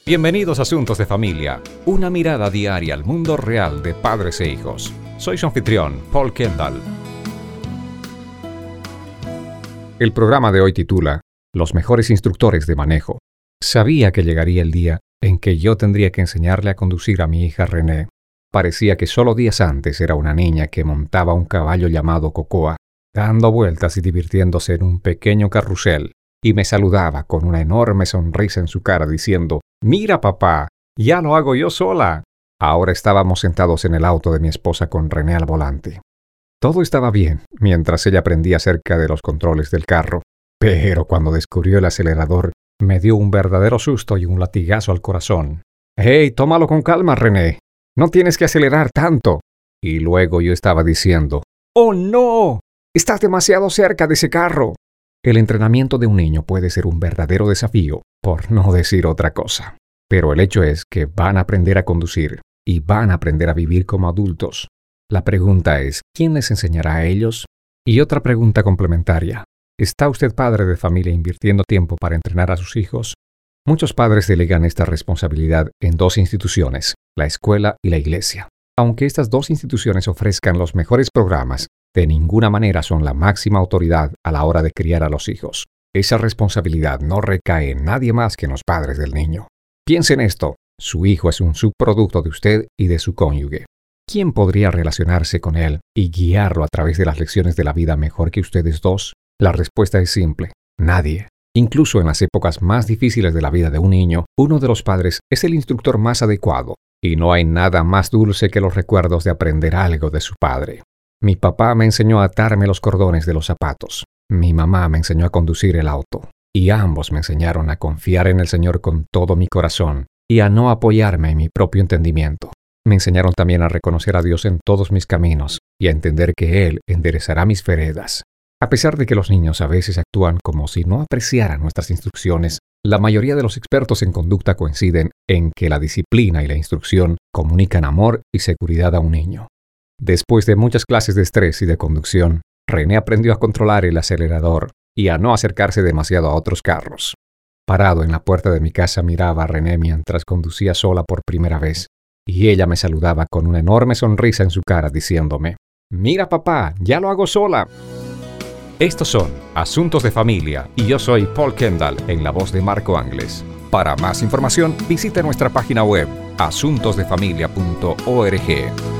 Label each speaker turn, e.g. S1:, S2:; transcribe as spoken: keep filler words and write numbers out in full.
S1: Bienvenidos a Asuntos de Familia, una mirada diaria al mundo real de padres e hijos. Soy su anfitrión, Paul Kendall. El programa de hoy titula Los mejores instructores de manejo. Sabía que llegaría el día en que yo tendría que enseñarle a conducir a mi hija René. Parecía que solo días antes era una niña que montaba un caballo llamado Cocoa, dando vueltas y divirtiéndose en un pequeño carrusel, y me saludaba con una enorme sonrisa en su cara diciendo: «Mira, papá, ya lo hago yo sola». Ahora estábamos sentados en el auto de mi esposa con René al volante. Todo estaba bien mientras ella aprendía acerca de los controles del carro, pero cuando descubrió el acelerador me dio un verdadero susto y un latigazo al corazón. «¡Hey, tómalo con calma, René! No tienes que acelerar tanto». Y luego yo estaba diciendo: «¡Oh, no! Estás demasiado cerca de ese carro». El entrenamiento de un niño puede ser un verdadero desafío, por no decir otra cosa. Pero el hecho es que van a aprender a conducir y van a aprender a vivir como adultos. La pregunta es, ¿quién les enseñará a ellos? Y otra pregunta complementaria. ¿Está usted padre de familia invirtiendo tiempo para entrenar a sus hijos? Muchos padres delegan esta responsabilidad en dos instituciones, la escuela y la iglesia. Aunque estas dos instituciones ofrezcan los mejores programas, de ninguna manera son la máxima autoridad a la hora de criar a los hijos. Esa responsabilidad no recae en nadie más que en los padres del niño. Piense en esto, su hijo es un subproducto de usted y de su cónyuge. ¿Quién podría relacionarse con él y guiarlo a través de las lecciones de la vida mejor que ustedes dos? La respuesta es simple: nadie. Incluso en las épocas más difíciles de la vida de un niño, uno de los padres es el instructor más adecuado, y no hay nada más dulce que los recuerdos de aprender algo de su padre. Mi papá me enseñó a atarme los cordones de los zapatos. Mi mamá me enseñó a conducir el auto. Y ambos me enseñaron a confiar en el Señor con todo mi corazón y a no apoyarme en mi propio entendimiento. Me enseñaron también a reconocer a Dios en todos mis caminos y a entender que Él enderezará mis veredas. A pesar de que los niños a veces actúan como si no apreciaran nuestras instrucciones, la mayoría de los expertos en conducta coinciden en que la disciplina y la instrucción comunican amor y seguridad a un niño. Después de muchas clases de estrés y de conducción, René aprendió a controlar el acelerador y a no acercarse demasiado a otros carros. Parado en la puerta de mi casa miraba a René mientras conducía sola por primera vez, y ella me saludaba con una enorme sonrisa en su cara diciéndome: «Mira, papá, ya lo hago sola». Estos son Asuntos de Familia y yo soy Paul Kendall en la voz de Marco Angles. Para más información visita nuestra página web asuntos de familia punto org.